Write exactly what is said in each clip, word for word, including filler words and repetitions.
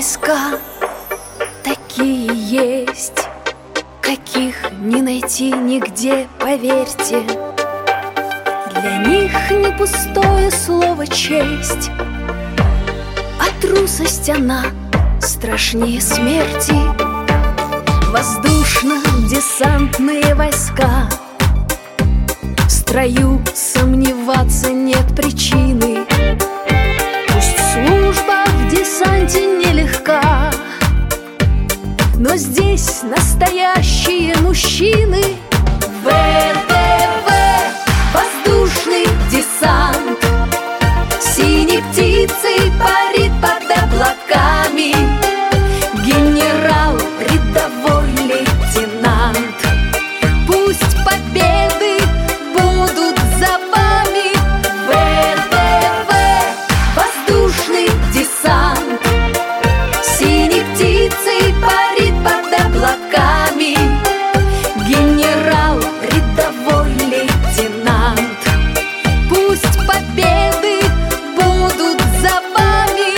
войска такие есть, каких не найти нигде, поверьте. Для них не пустое слово честь, а трусость она страшнее смерти. Воздушно-десантные войска, в строю сомневаться нет причины. Пусть служба в десанте нелегка, но здесь настоящие мужчины. ВДВ, воздушный десант, синей птицей парит под облаками. Генерал, рядовой лейтенант, пусть победы будут за вами. ВДВ, воздушный десант, синей птицей парит под облаками. Генерал, рядовой лейтенант, пусть победы будут за вами.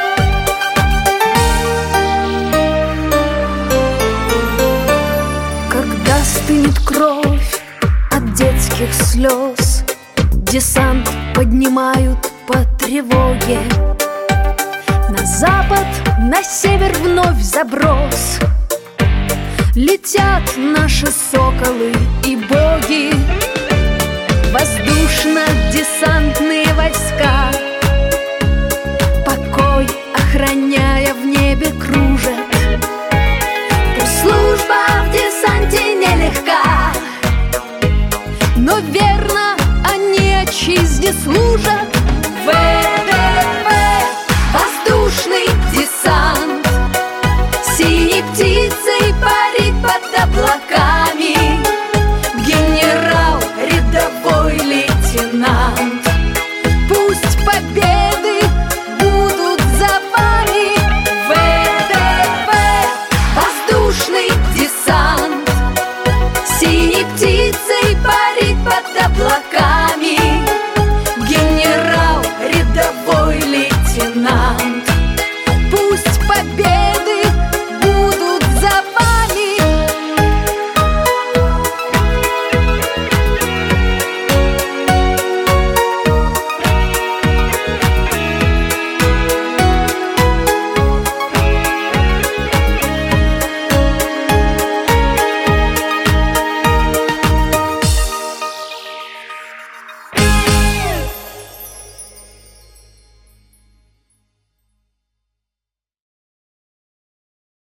Когда стынет кровь от детских слез, десант поднимают по тревоге. На запад, на север вновь заброс, летят наши соколы и боги. Воздушно-десантные войска, покой охраняя